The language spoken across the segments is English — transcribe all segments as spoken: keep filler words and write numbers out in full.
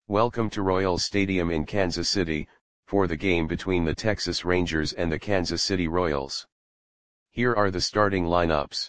Welcome to Royals Stadium in Kansas City, for the game between the Texas Rangers and the Kansas City Royals. Here are the starting lineups.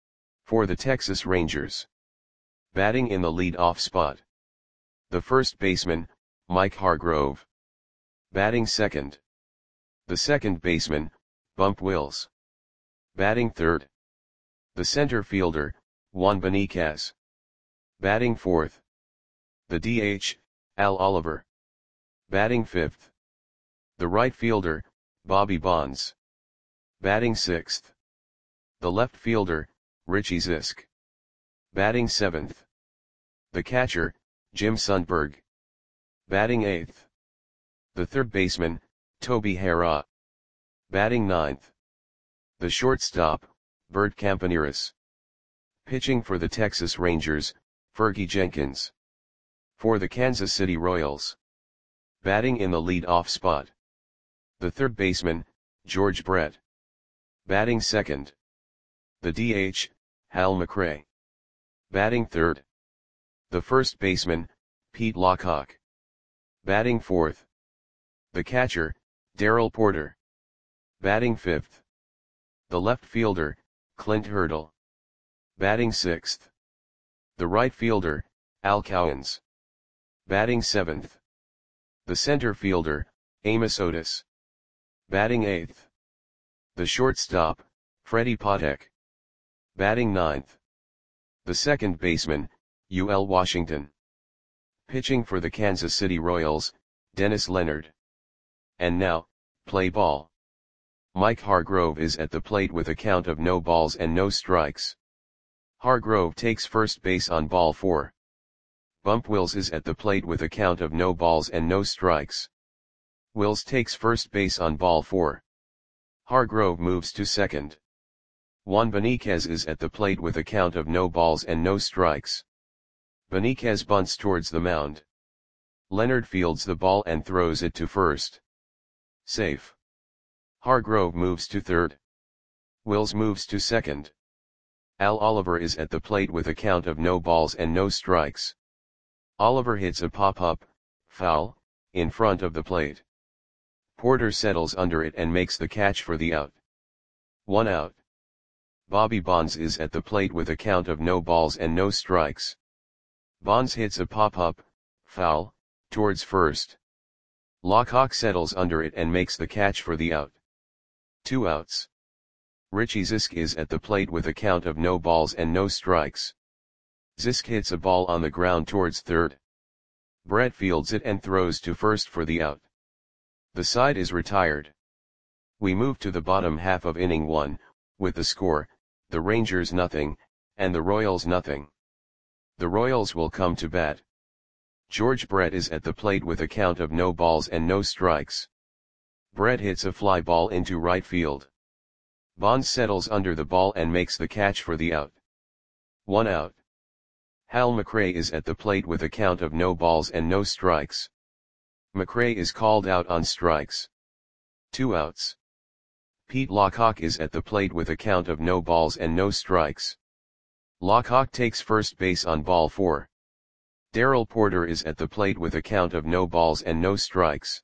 For the Texas Rangers. Batting in the lead-off spot. The first baseman, Mike Hargrove. Batting second. The second baseman, Bump Wills. Batting third. The center fielder, Juan Beniquez. Batting fourth. The D H, Al Oliver. Batting fifth. The right fielder, Bobby Bonds. Batting sixth. The left fielder, Richie Zisk. Batting seventh. The catcher, Jim Sundberg. Batting eighth. The third baseman, Toby Harrah. Batting ninth. The shortstop, Bert Campaneris. Pitching for the Texas Rangers, Fergie Jenkins. For the Kansas City Royals. Batting in the lead-off spot. The third baseman, George Brett. Batting second. The D H, Hal McRae. Batting third. The first baseman, Pete Lockhart. Batting fourth. The catcher, Darrell Porter. Batting fifth. The left fielder, Clint Hurdle. Batting sixth. The right fielder, Al Cowens. Batting seventh. The center fielder, Amos Otis. Batting eighth. The shortstop, Freddie Patek. Batting ninth. The second baseman, U L Washington. Pitching for the Kansas City Royals, Dennis Leonard. And now, play ball. Mike Hargrove is at the plate with a count of no balls and no strikes. Hargrove takes first base on ball four. Bump Wills is at the plate with a count of no balls and no strikes. Wills takes first base on ball four. Hargrove moves to second. Juan Beniquez is at the plate with a count of no balls and no strikes. Beniquez bunts towards the mound. Leonard fields the ball and throws it to first. Safe. Hargrove moves to third. Wills moves to second. Al Oliver is at the plate with a count of no balls and no strikes. Oliver hits a pop-up, foul, in front of the plate. Porter settles under it and makes the catch for the out. One out. Bobby Bonds is at the plate with a count of no balls and no strikes. Bonds hits a pop-up, foul, towards first. Lockhart settles under it and makes the catch for the out. Two outs. Richie Zisk is at the plate with a count of no balls and no strikes. Zisk hits a ball on the ground towards third. Brett fields it and throws to first for the out. The side is retired. We move to the bottom half of inning one, with the score, the Rangers nothing, and the Royals nothing. The Royals will come to bat. George Brett is at the plate with a count of no balls and no strikes. Brett hits a fly ball into right field. Bonds settles under the ball and makes the catch for the out. One out. Hal McRae is at the plate with a count of no balls and no strikes. McRae is called out on strikes. Two outs. Pete Lockhart is at the plate with a count of no balls and no strikes. Lockhart takes first base on ball four. Darrell Porter is at the plate with a count of no balls and no strikes.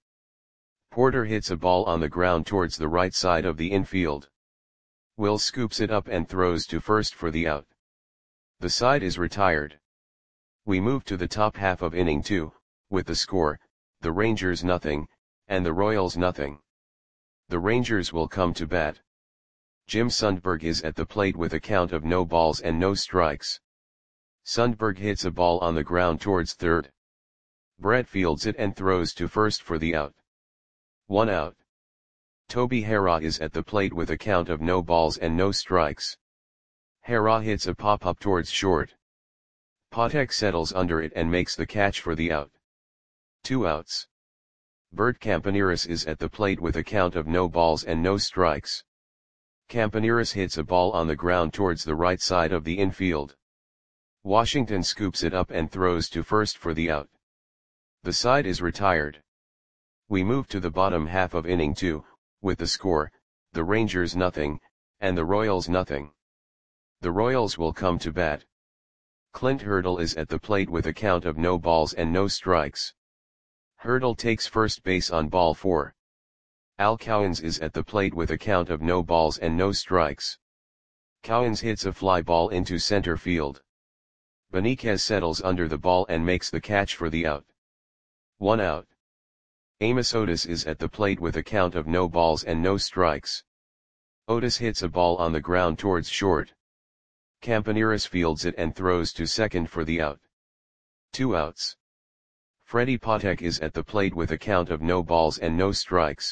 Porter hits a ball on the ground towards the right side of the infield. Wills scoops it up and throws to first for the out. The side is retired. We move to the top half of inning two, with the score, the Rangers nothing, and the Royals nothing. The Rangers will come to bat. Jim Sundberg is at the plate with a count of no balls and no strikes. Sundberg hits a ball on the ground towards third. Brett fields it and throws to first for the out. One out. Toby Harrah is at the plate with a count of no balls and no strikes. Harrah hits a pop-up towards short. Patek settles under it and makes the catch for the out. Two outs. Bert Campaneris is at the plate with a count of no balls and no strikes. Campaneris hits a ball on the ground towards the right side of the infield. Washington scoops it up and throws to first for the out. The side is retired. We move to the bottom half of inning two, with the score, the Rangers nothing, and the Royals nothing. The Royals will come to bat. Clint Hurdle is at the plate with a count of no balls and no strikes. Hurdle takes first base on ball four. Al Cowens is at the plate with a count of no balls and no strikes. Cowens hits a fly ball into center field. Beniquez settles under the ball and makes the catch for the out. One out. Amos Otis is at the plate with a count of no balls and no strikes. Otis hits a ball on the ground towards short. Campaneris fields it and throws to second for the out. Two outs. Freddie Patek is at the plate with a count of no balls and no strikes.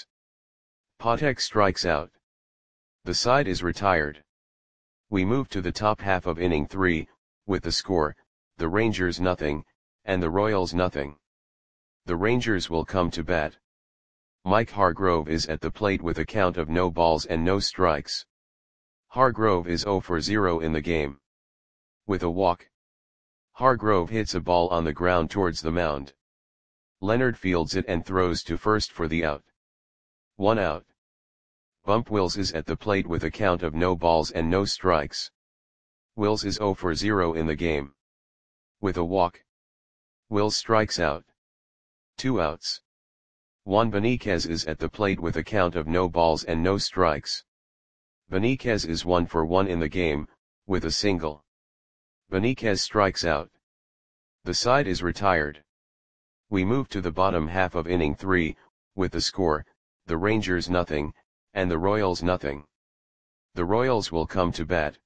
Patek strikes out. The side is retired. We move to the top half of inning three, with the score, the Rangers nothing, and the Royals nothing. The Rangers will come to bat. Mike Hargrove is at the plate with a count of no balls and no strikes. Hargrove is zero for zero in the game. With a walk. Hargrove hits a ball on the ground towards the mound. Leonard fields it and throws to first for the out. One out. Bump Wills is at the plate with a count of no balls and no strikes. Wills is zero for zero in the game. With a walk. Wills strikes out. Two outs. Juan Beniquez is at the plate with a count of no balls and no strikes. Beniquez is one for one in the game, with a single. Beniquez strikes out. The side is retired. We move to the bottom half of inning three, with the score, the Rangers nothing, and the Royals nothing. The Royals will come to bat.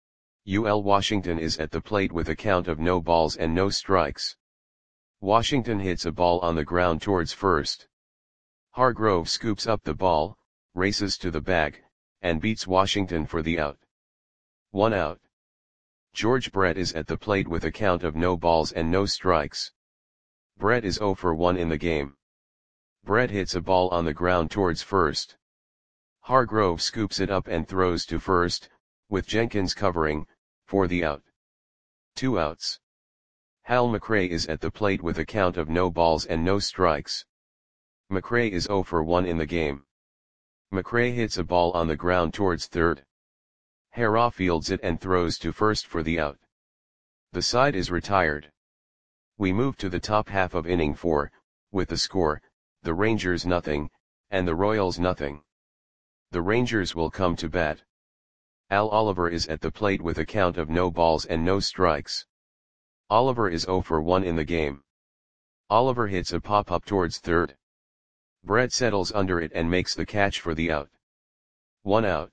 U L Washington is at the plate with a count of no balls and no strikes. Washington hits a ball on the ground towards first. Hargrove scoops up the ball, races to the bag, and beats Washington for the out. One out. George Brett is at the plate with a count of no balls and no strikes. Brett is zero for one in the game. Brett hits a ball on the ground towards first. Hargrove scoops it up and throws to first, with Jenkins covering, for the out. Two outs. Hal McRae is at the plate with a count of no balls and no strikes. McRae is zero for one in the game. McRae hits a ball on the ground towards third. Harrah fields it and throws to first for the out. The side is retired. We move to the top half of inning four, with the score, the Rangers nothing, and the Royals nothing. The Rangers will come to bat. Al Oliver is at the plate with a count of no balls and no strikes. Oliver is zero for one in the game. Oliver hits a pop-up towards third. Brett settles under it and makes the catch for the out. One out.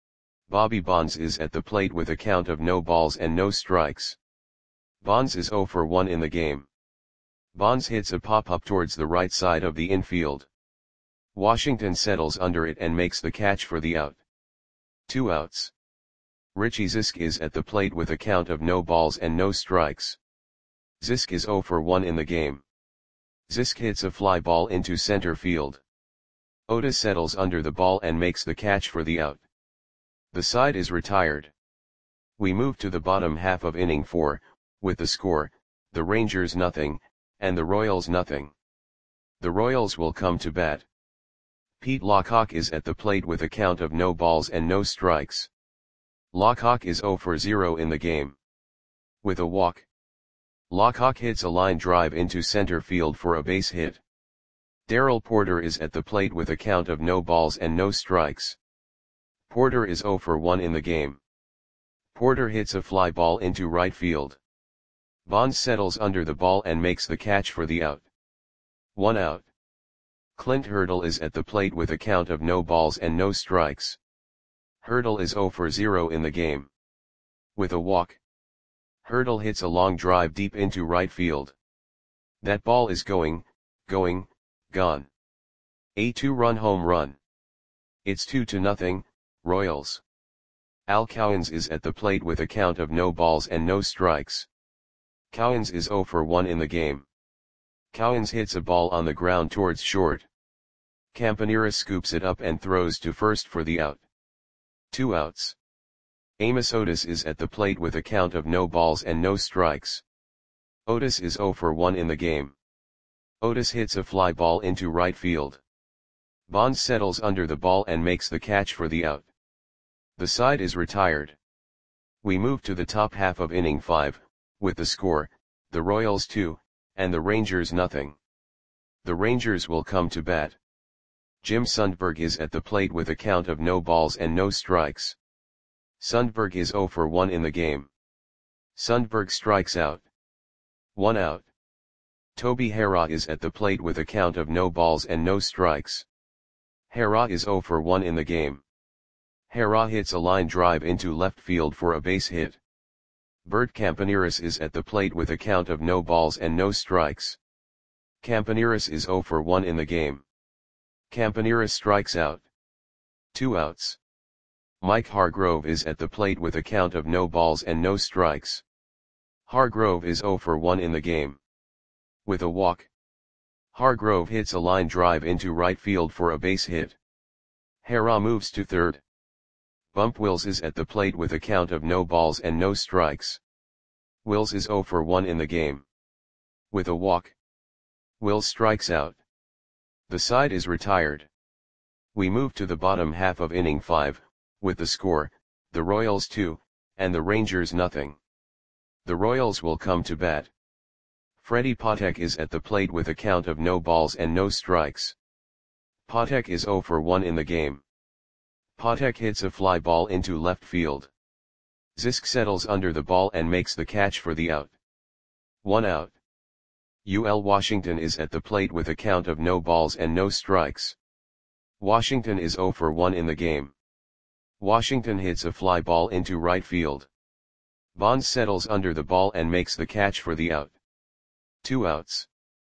Bobby Bonds is at the plate with a count of no balls and no strikes. Bonds is zero for one in the game. Bonds hits a pop-up towards the right side of the infield. Washington settles under it and makes the catch for the out. Two outs. Richie Zisk is at the plate with a count of no balls and no strikes. Zisk is zero for one in the game. Zisk hits a fly ball into center field. Otis settles under the ball and makes the catch for the out. The side is retired. We move to the bottom half of inning four, with the score, the Rangers nothing, and the Royals nothing. The Royals will come to bat. Pete Lockhawk is at the plate with a count of no balls and no strikes. Lockhawk is zero for zero in the game. With a walk. Lockhawk hits a line drive into center field for a base hit. Darrell Porter is at the plate with a count of no balls and no strikes. Porter is zero for one in the game. Porter hits a fly ball into right field. Bonds settles under the ball and makes the catch for the out. One out. Clint Hurdle is at the plate with a count of no balls and no strikes. Hurdle is zero for zero in the game. With a walk. Hurdle hits a long drive deep into right field. That ball is going, going, gone. A two-run home run. It's two to nothing, Royals. Al Cowens is at the plate with a count of no balls and no strikes. Cowens is zero for one in the game. Cowens hits a ball on the ground towards short. Campaneris scoops it up and throws to first for the out. Two outs. Amos Otis is at the plate with a count of no balls and no strikes. Otis is zero for one in the game. Otis hits a fly ball into right field. Bonds settles under the ball and makes the catch for the out. The side is retired. We move to the top half of inning five, with the score, the Royals two, and the Rangers nothing. The Rangers will come to bat. Jim Sundberg is at the plate with a count of no balls and no strikes. Sundberg is zero for one in the game. Sundberg strikes out. One out. Toby Harrah is at the plate with a count of no balls and no strikes. Harrah is zero for one in the game. Harrah hits a line drive into left field for a base hit. Bert Campaneris is at the plate with a count of no balls and no strikes. Campaneris is zero for one in the game. Campaneris strikes out. Two outs. Mike Hargrove is at the plate with a count of no balls and no strikes. Hargrove is zero for one in the game. With a walk. Hargrove hits a line drive into right field for a base hit. Harrah moves to third. Bump Wills is at the plate with a count of no balls and no strikes. Wills is zero for one in the game. With a walk. Wills strikes out. The side is retired. We move to the bottom half of inning five, with the score, the Royals two, and the Rangers nothing. The Royals will come to bat. Freddie Patek is at the plate with a count of no balls and no strikes. Patek is zero for one in the game. Patek hits a fly ball into left field. Zisk settles under the ball and makes the catch for the out. One out. U L Washington is at the plate with a count of no balls and no strikes. Washington is zero for one in the game. Washington hits a fly ball into right field. Bonds settles under the ball and makes the catch for the out. Two outs.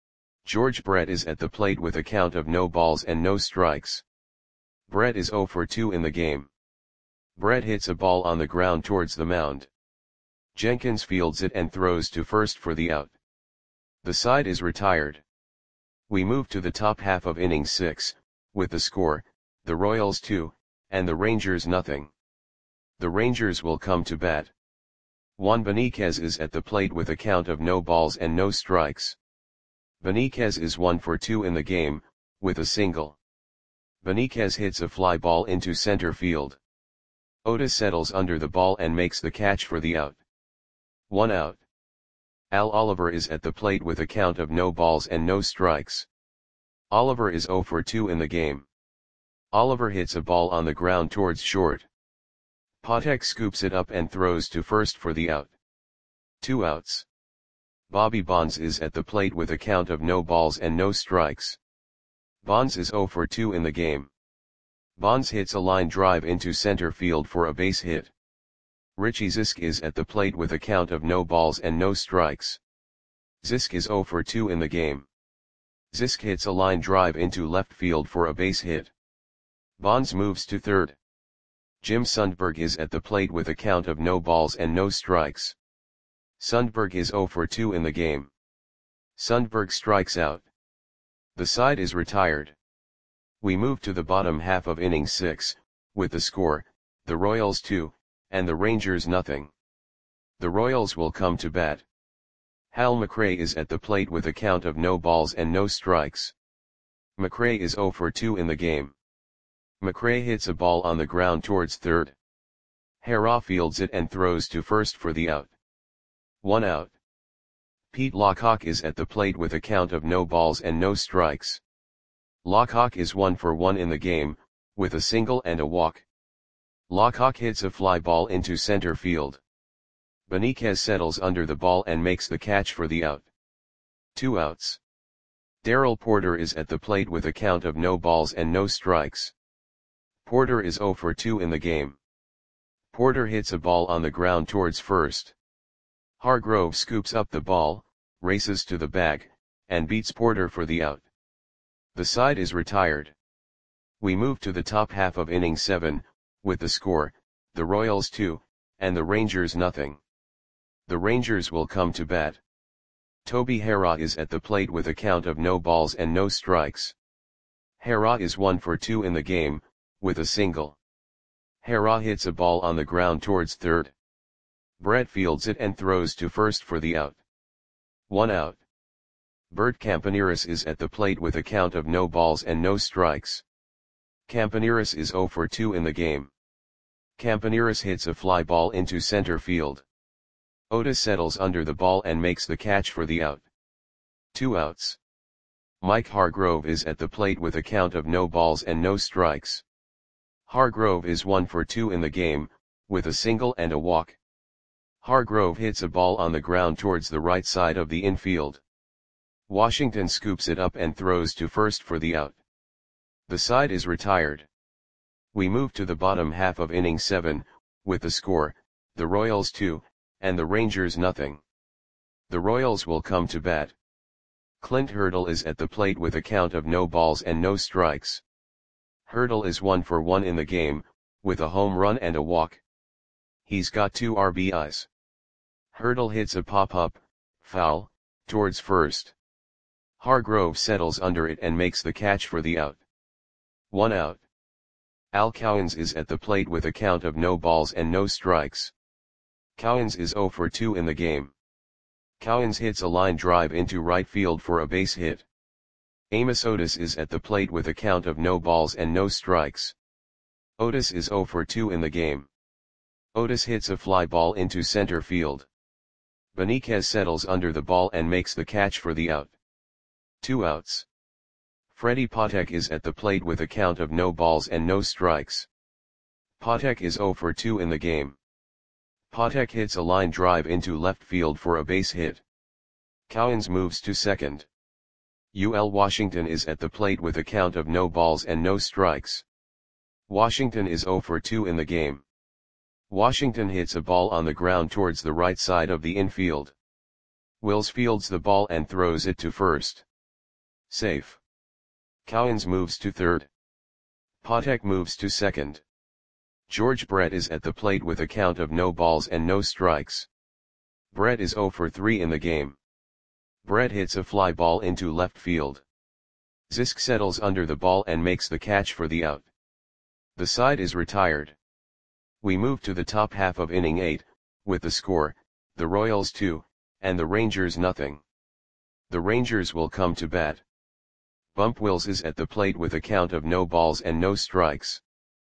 George Brett is at the plate with a count of no balls and no strikes. Brett is zero for two in the game. Brett hits a ball on the ground towards the mound. Jenkins fields it and throws to first for the out. The side is retired. We move to the top half of inning six, with the score, the Royals two, and the Rangers nothing. The Rangers will come to bat. Juan Beniquez is at the plate with a count of no balls and no strikes. Beniquez is one for two in the game, with a single. Beniquez hits a fly ball into center field. Otis settles under the ball and makes the catch for the out. One out. Al Oliver is at the plate with a count of no balls and no strikes. Oliver is zero for two in the game. Oliver hits a ball on the ground towards short. Patek scoops it up and throws to first for the out. Two outs. Bobby Bonds is at the plate with a count of no balls and no strikes. Bonds is zero for two in the game. Bonds hits a line drive into center field for a base hit. Richie Zisk is at the plate with a count of no balls and no strikes. Zisk is zero for two in the game. Zisk hits a line drive into left field for a base hit. Bonds moves to third. Jim Sundberg is at the plate with a count of no balls and no strikes. Sundberg is zero for two in the game. Sundberg strikes out. The side is retired. We move to the bottom half of inning six, with the score, the Royals two, and the Rangers nothing. The Royals will come to bat. Hal McRae is at the plate with a count of no balls and no strikes. McRae is zero for two in the game. McRae hits a ball on the ground towards third. Harrah fields it and throws to first for the out. One out. Pete Lockhawk is at the plate with a count of no balls and no strikes. Lockhawk is one for one in the game, with a single and a walk. Lockhawk hits a fly ball into center field. Beniquez settles under the ball and makes the catch for the out. Two outs. Darrell Porter is at the plate with a count of no balls and no strikes. Porter is zero for two in the game. Porter hits a ball on the ground towards first. Hargrove scoops up the ball, races to the bag, and beats Porter for the out. The side is retired. We move to the top half of inning seven, with the score, the Royals two, and the Rangers nothing. The Rangers will come to bat. Toby Harrah is at the plate with a count of no balls and no strikes. Harrah is one for two in the game, with a single. Harrah hits a ball on the ground towards third. Brett fields it and throws to first for the out. One out. Bert Campaneris is at the plate with a count of no balls and no strikes. Campaneris is zero for two in the game. Campaneris hits a fly ball into center field. Otis settles under the ball and makes the catch for the out. Two outs. Mike Hargrove is at the plate with a count of no balls and no strikes. Hargrove is one for two in the game, with a single and a walk. Hargrove hits a ball on the ground towards the right side of the infield. Washington scoops it up and throws to first for the out. The side is retired. We move to the bottom half of inning seven, with the score, the Royals two, and the Rangers nothing. The Royals will come to bat. Clint Hurdle is at the plate with a count of no balls and no strikes. Hurdle is one for one in the game, with a home run and a walk. He's got two R B Is. Hurdle hits a pop-up, foul, towards first. Hargrove settles under it and makes the catch for the out. One out. Al Cowens is at the plate with a count of no balls and no strikes. Cowens is zero for two in the game. Cowens hits a line drive into right field for a base hit. Amos Otis is at the plate with a count of no balls and no strikes. Otis is zero for two in the game. Otis hits a fly ball into center field. Benitez settles under the ball and makes the catch for the out. Two outs. Freddie Patek is at the plate with a count of no balls and no strikes. Patek is zero for two in the game. Patek hits a line drive into left field for a base hit. Cowens moves to second. U L Washington is at the plate with a count of no balls and no strikes. Washington is zero for two in the game. Washington hits a ball on the ground towards the right side of the infield. Wills fields the ball and throws it to first. Safe. Cowens moves to third. Patek moves to second. George Brett is at the plate with a count of no balls and no strikes. Brett is zero for three in the game. Brett hits a fly ball into left field. Zisk settles under the ball and makes the catch for the out. The side is retired. We move to the top half of inning eight, with the score, the Royals two, and the Rangers nothing. The Rangers will come to bat. Bump Wills is at the plate with a count of no balls and no strikes.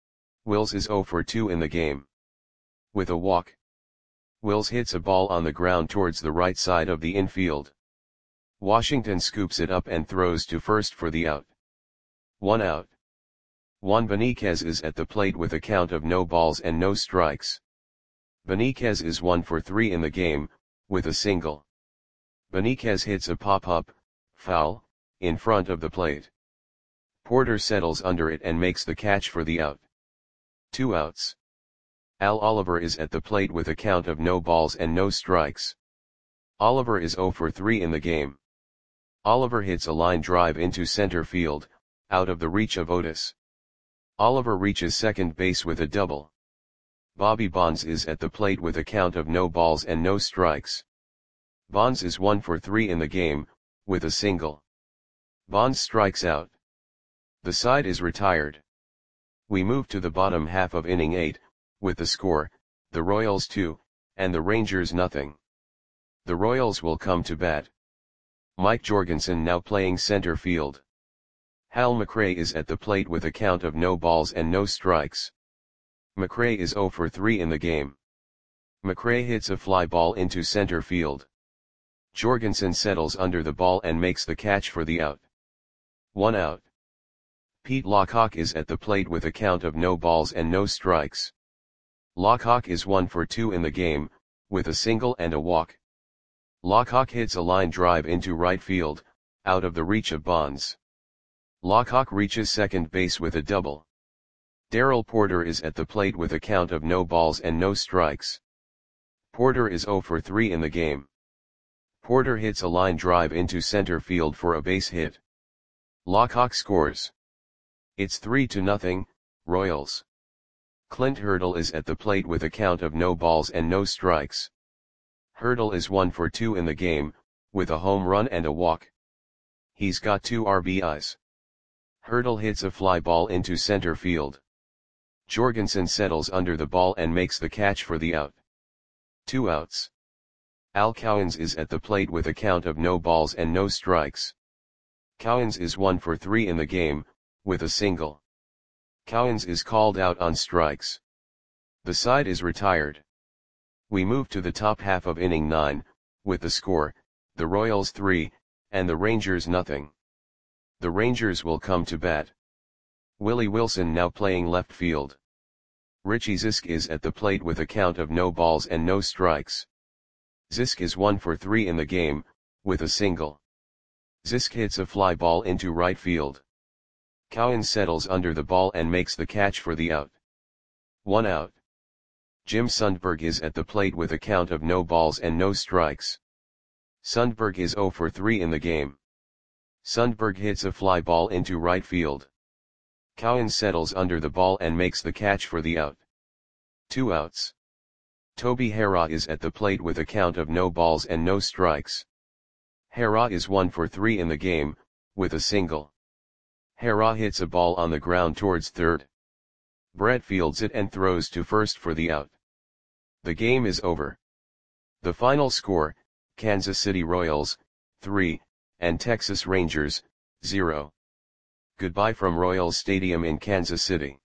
Wills is zero for two in the game. With a walk. Wills hits a ball on the ground towards the right side of the infield. Washington scoops it up and throws to first for the out. One out. Juan Benitez is at the plate with a count of no balls and no strikes. Benitez is one for three in the game, with a single. Benitez hits a pop-up, foul, in front of the plate. Porter settles under it and makes the catch for the out. Two outs. Al Oliver is at the plate with a count of no balls and no strikes. Oliver is zero for three in the game. Oliver hits a line drive into center field, out of the reach of Otis. Oliver reaches second base with a double. Bobby Bonds is at the plate with a count of no balls and no strikes. Bonds is one for three in the game, with a single. Bonds strikes out. The side is retired. We move to the bottom half of inning eight, with the score, the Royals two, and the Rangers nothing. The Royals will come to bat. Mike Jorgensen now playing center field. Hal McRae is at the plate with a count of no balls and no strikes. McRae is zero for three in the game. McRae hits a fly ball into center field. Jorgensen settles under the ball and makes the catch for the out. One out. Pete Lockhawk is at the plate with a count of no balls and no strikes. Lockhawk is one for two in the game, with a single and a walk. Lockhawk hits a line drive into right field, out of the reach of Bonds. Lockhawk reaches second base with a double. Darrell Porter is at the plate with a count of no balls and no strikes. Porter is zero for three in the game. Porter hits a line drive into center field for a base hit. Lockhawk scores. It's three to nothing, Royals. Clint Hurdle is at the plate with a count of no balls and no strikes. Hurdle is one for two in the game, with a home run and a walk. He's got two R B Is. Hurdle hits a fly ball into center field. Jorgensen settles under the ball and makes the catch for the out. Two outs. Al Cowens is at the plate with a count of no balls and no strikes. Cowens is one for three in the game, with a single. Cowens is called out on strikes. The side is retired. We move to the top half of inning nine, with the score, the Royals three, and the Rangers nothing. The Rangers will come to bat. Willie Wilson now playing left field. Richie Zisk is at the plate with a count of no balls and no strikes. Zisk is one for three in the game, with a single. Zisk hits a fly ball into right field. Cowan settles under the ball and makes the catch for the out. One out. Jim Sundberg is at the plate with a count of no balls and no strikes. Sundberg is zero for three in the game. Sundberg hits a fly ball into right field. Cowan settles under the ball and makes the catch for the out. Two outs. Toby Harrah is at the plate with a count of no balls and no strikes. Harrah is one for three in the game, with a single. Harrah hits a ball on the ground towards third. Brett fields it and throws to first for the out. The game is over. The final score, Kansas City Royals, three, and Texas Rangers, zero. Goodbye from Royals Stadium in Kansas City.